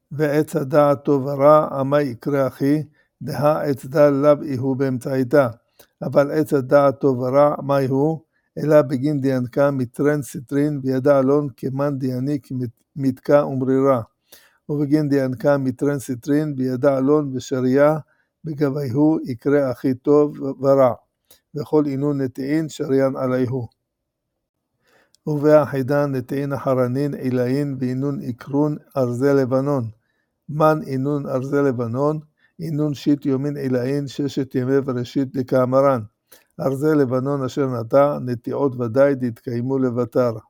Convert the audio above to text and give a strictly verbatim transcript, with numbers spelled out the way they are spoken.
ועץ הדעת טוב ורע, מה יקרה אחי? דה עץ דל לאו איהו באמצעיתה. אבל עץ הדעת טוב ורע, מה הוא? אלא בגין דיינקה מטרן סיטרין, בידע אלון כמן דיינק מתקה ומרירה. ובגין דיינקה מטרן סיטרין, בידע אלון ושריה, בגביהו יקרה אחי טוב ורע. וכל אינון נטעין שריין עליהו. ובאחידן נטעין אחרנין עילאין ואינון עקרון ארזי לבנון. מן אינון ארזי לבנון, אינון שיט יומין עילאין ששת ימי וראשית לקאמרן. ארזי לבנון אשר נטע, נטיעות ודאי דתקיימו לבטר.